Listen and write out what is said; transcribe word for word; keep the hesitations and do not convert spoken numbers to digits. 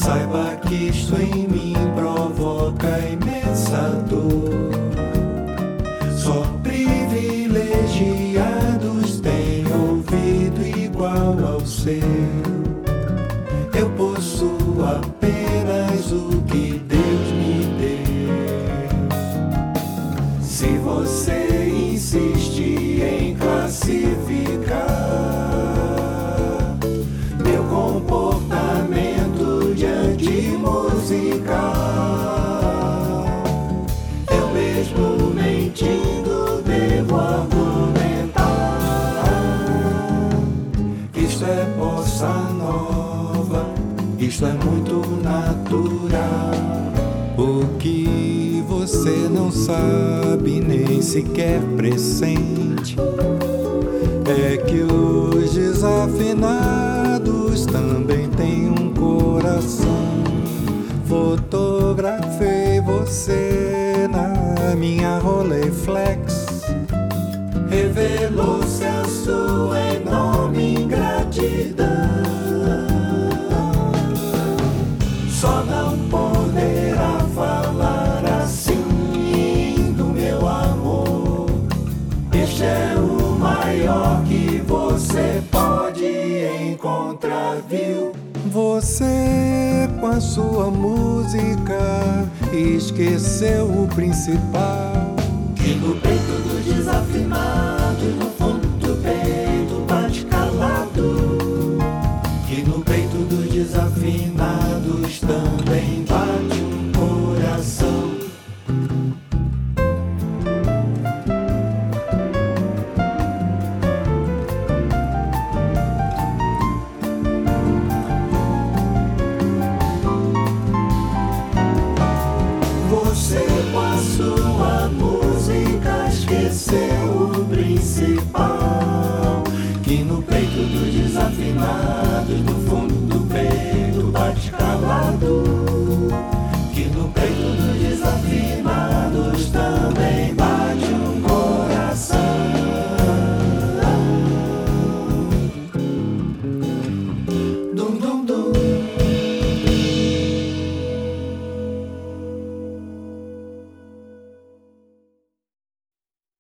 Saiba que isto em mim provoca imensa dor. Só privilegiados têm ouvido igual ao seu. Eu possuo apenas o que Deus me deu. Se você insiste em classificar meu comportamento diante musical, eu mesmo mentindo devo argumentar que isto é bossa nova, isto é muito natural. O que você não sabe, nem sequer pressente, é que os desafinados também têm um coração. Fotografei você na minha Rolleiflex, revelou-se a sua enorme ingratidão. Só não poderá falar assim do meu amor. Este é o maior que você pode encontrar, viu? Você, com a sua música, esqueceu o principal. Que no peito do desafinado, no fundo do peito bate calado. Que no peito dos desafinados também bate um coração. Você com a sua música esqueceu o princípio.